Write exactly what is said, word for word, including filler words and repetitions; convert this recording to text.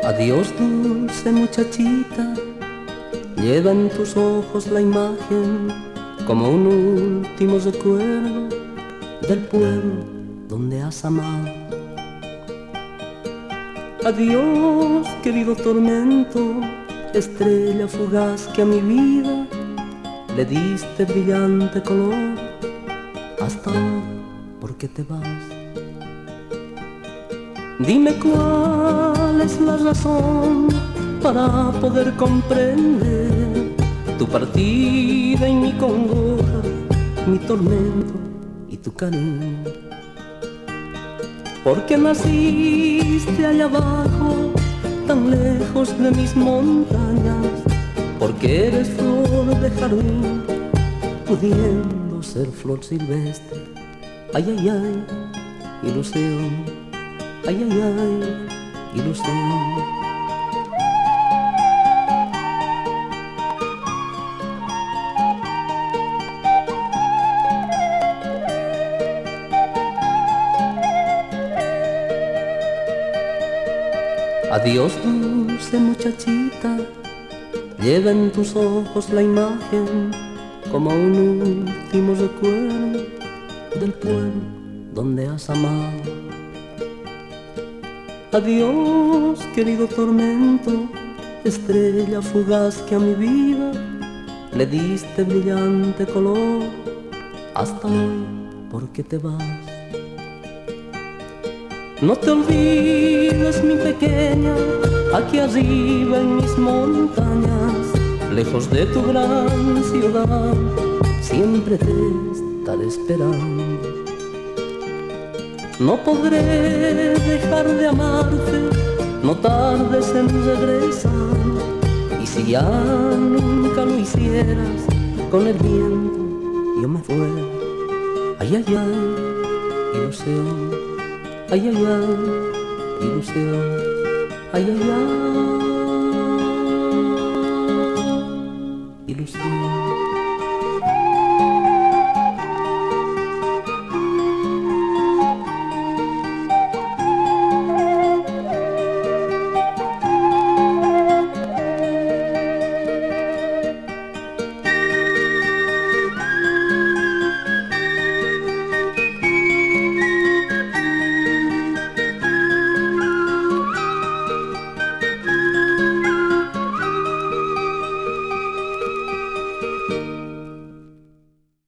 Adiós, dulce muchachita, lleva en tus ojos la imagen como un último recuerdo del pueblo donde has amado. Adiós, querido tormento, estrella fugaz que a mi vida le diste brillante color. Hasta hoy, ¿por qué te vas? Dime cuál es la razón para poder comprender tu partida y mi congoja, mi tormento y tu cariño. Porque naciste allá abajo, tan lejos de mis montañas, porque eres flor de jardín, pudiendo ser flor silvestre. Ay, ay, ay, ilusión, ay, ay, ay, ilusión. Adiós, dulce muchachita, lleva en tus ojos la imagen como un último recuerdo del pueblo donde has amado. Adiós, querido tormento, estrella fugaz que a mi vida le diste brillante color. Hasta hoy, ¿por qué te vas? No te olvides, mi pequeña, aquí arriba en mis montañas, lejos de tu gran ciudad, siempre te estaré esperando. No podré dejar de amarte, no tardes en regresar, y si ya nunca lo hicieras, con el viento yo me fuera. Ay, ay, ay, ilusión. Ay, ay, ay, ilusión, ay, ay, ay.